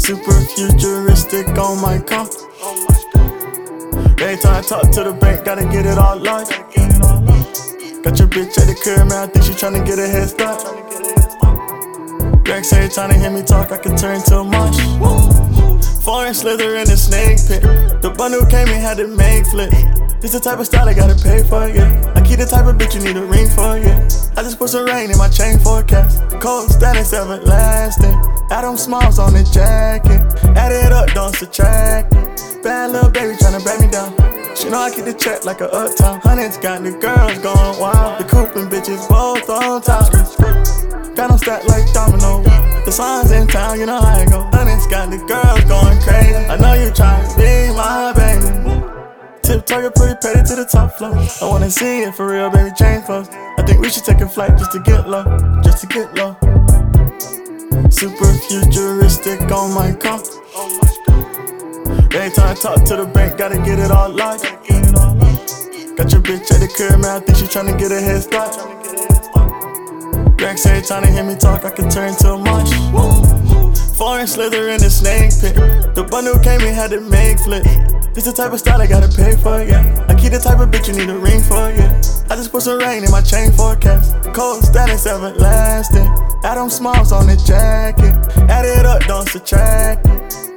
Super futuristic on my comp. Every time I talk to the bank, gotta get it all locked. Got your bitch at the crib, man, I think she tryna get a head start. Rex every time they hear me talk, I can turn to a marsh. Foreign slither in the snake pit. The bundle came and had to make flip. This the type of style I gotta pay for, yeah. I keep the type of bitch you need a ring for, yeah. I just put some rain in my chain forecast. Cold status everlasting. Adam Smalls on the jacket. Add it up, don't subtract it. Bad little baby tryna back me down. She know I keep the check like a uptown. Hundreds got the girls going wild. The coupe and bitches both on top. Got them stacked like domino. The signs in town, you know how I go. Hundreds got the girls going crazy. I know you tryna be my baby. Tiptoe, you're pretty petty to the top floor. I wanna see it for real, baby, change clothes. I think we should take a flight just to get low, just to get low. Super futuristic on my comp. Every time I talk to the bank, gotta get it all locked. Got your bitch at the crib, man, I think she tryna get a head start. Rex every time they hear me talk, I can turn to a marsh. Foreign slither in the snake pit. The bundle came and had to make flip. This the type of style I gotta pay for, yeah. I keep the type of bitch you need a ring for, yeah. I just put some rain in my chain forecast. Cold status everlasting. Adam Smalls on the jacket. Add it up, don't subtract it.